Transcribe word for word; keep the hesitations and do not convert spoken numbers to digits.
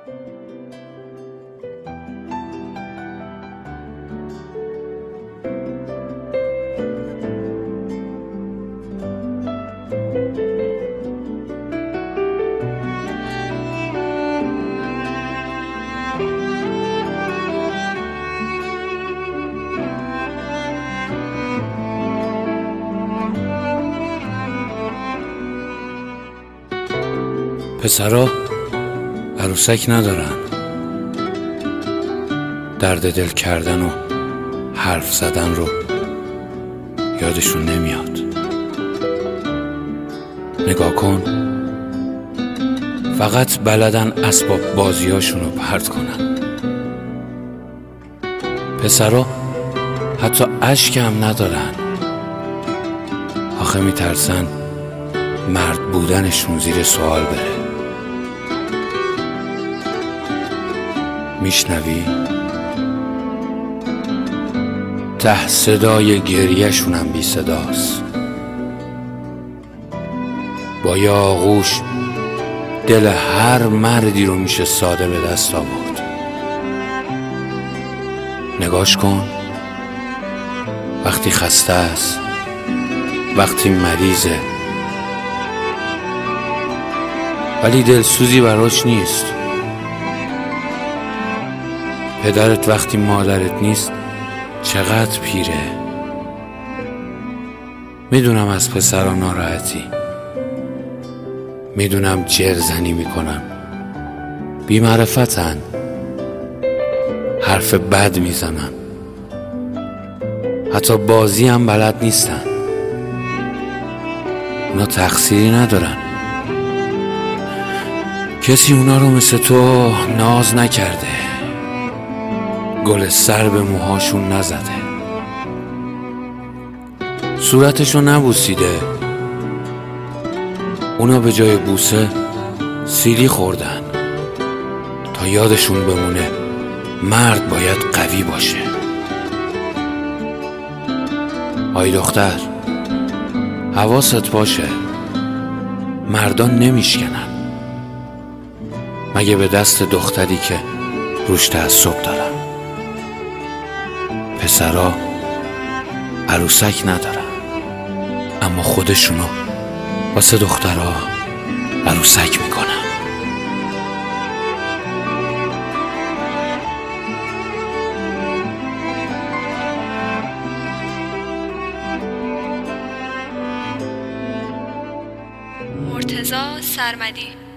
پسرا عروسک ندارن، درد دل کردن و حرف زدن رو یادشون نمیاد. نگاه کن، فقط بلدن اسباب بازیاشون رو پرت کنن. پسرا حتی اشک هم ندارن، آخه میترسن مرد بودنشون زیر سوال بره. میشنوی؟ ته صدای گریه شونم بی صداست. با یه آغوش دل هر مردی رو میشه ساده به دست آورد. نگاش کن، وقتی خسته است، وقتی مریضه، ولی دلسوزی براش نیست. پدرت وقتی مادرت نیست چقدر پیره. میدونم از پسرا ناراحتی، میدونم جرزنی میکنن، بی معرفتن، حرف بد میزنن، حتی بازی هم بلد نیستن. اونا تقصیری ندارن، کسی اونا رو مثل تو ناز نکرده، گل سر به موهاشون نزده، صورتشو نبوسیده. اونا به جای بوسه سیلی خوردن تا یادشون بمونه مرد باید قوی باشه. آی دختر، حواست باشه، مردان نمیشکنن، مگه به دست دختری که روش تعصب دارن. پسرا عروسک ندارن، اما خودشونو واسه دخترها عروسک میکنن. مرتضی سرمدی.